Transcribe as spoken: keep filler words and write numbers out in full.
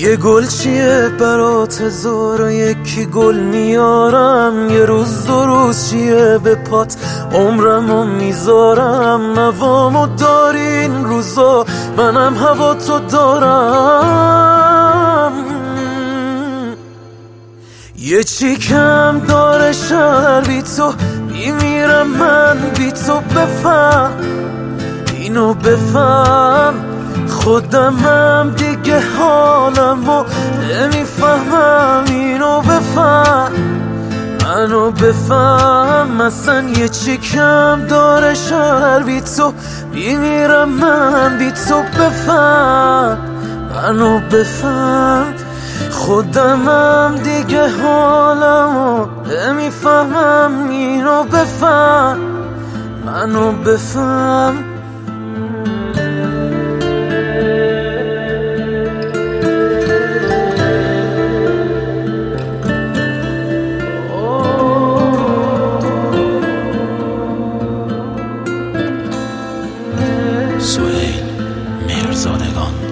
یه گل چیه برات هزار و یکی گل میارم، یه روز دو روز چیه به پات عمرمو میذارم. نوامو داری این روزا، منم هوا تو دارم. یه چی کم داره شهر بی تو، میمیرم من بی تو. بفهم اینو بفهم، خودمم دیگه حالمو نمیفهمم. اینو بفهم منو بفهم، اصلا یه چی کم داره شهر بی تو، میمیرم من بی تو. بفهم منو بفهم، خودمم دیگه حالمو نمیفهمم. اینو بفهم منو بفهم. سهیل میرزادگان.